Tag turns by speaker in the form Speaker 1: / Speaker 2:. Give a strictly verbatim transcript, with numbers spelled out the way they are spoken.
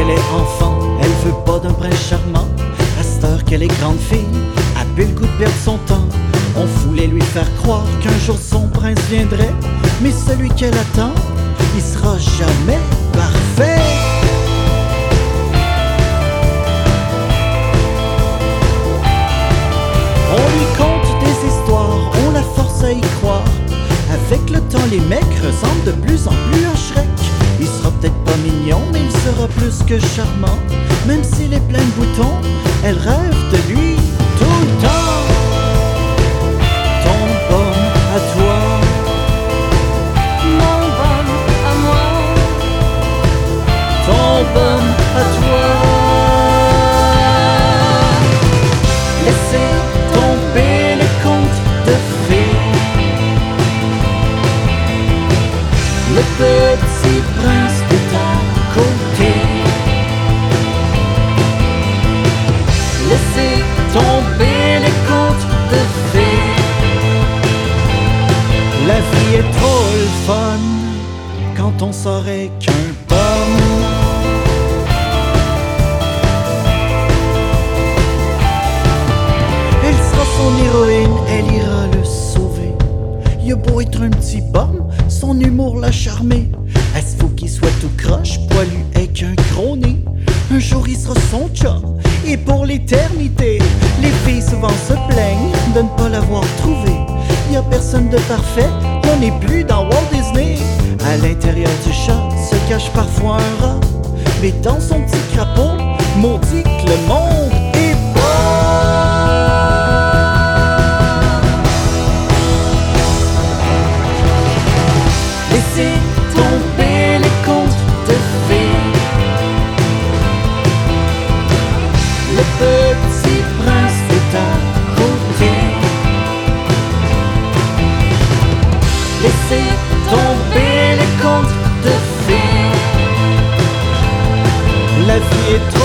Speaker 1: qu'elle est enfant, elle veut pas d'un prince charmant. À cette heure qu'elle est grande fille, a plus le goût de perdre son temps. On voulait lui faire croire qu'un jour son prince viendrait, mais celui qu'elle attend, il sera jamais parfait. On lui conte des histoires, on la force à y croire. Avec le temps, les mecs ressemblent de plus en plus à Shrek. Il sera peut-être pas mignon, mais il sera plus que charmant. Même s'il est plein de boutons, elle rêve de lui tout le temps. Ton bon à toi,
Speaker 2: Mon bon à moi,
Speaker 1: ton bon à toi. Laissez tomber les contes de fées. Le petit prince est à côté. Laissez tomber les contes de fées. La vie est trop le fun quand on saurait qu'un pomme. Elle sera son héroïne, elle ira le sauver. Il a beau être un petit bum, son humour l'a charmé. Est-ce faut qu'il soit tout croche, poilu avec un gros nez? Un jour il sera son chum, et pour l'éternité. Les filles souvent se plaignent de ne pas l'avoir trouvé. Y a personne de parfait, on n'est plus dans Walt Disney. À l'intérieur du chat se cache parfois un rat, mais dans son petit crapaud, maudit que le monde est beau. Laissez tomber les contes de fées. Le petit prince est à côté. Laissez tomber les contes de fées. La vie est